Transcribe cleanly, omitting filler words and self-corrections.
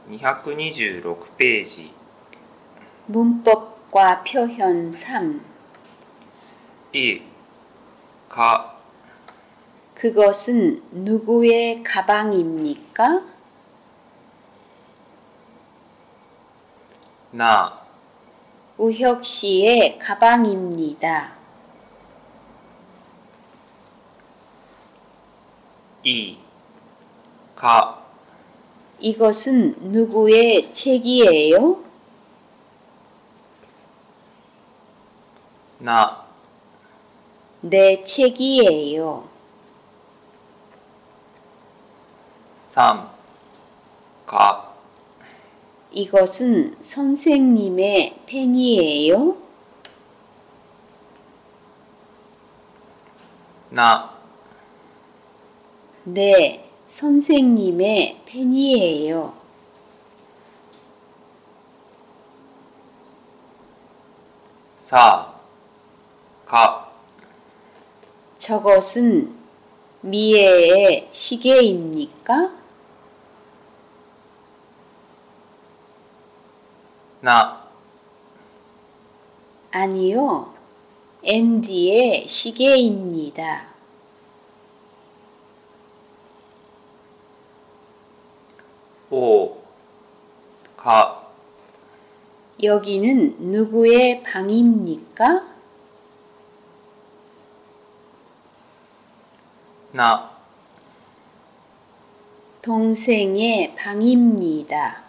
226ページ 문법과 표현 3. 1. か 그것은 누구의 가방입니까? な 우혁 씨의 가방입니다. いか 이것은 누구의 책이에요? な 내 책이에요. 3. か 이것은 선생님의 펜이에요? な 네, 선생님의 펜이에요. さか 저것은 미애의 시계입니까? な 아니요, 앤디의 시계입니다. おか 여기는 누구의 방입니까? な 동생의 방입니다.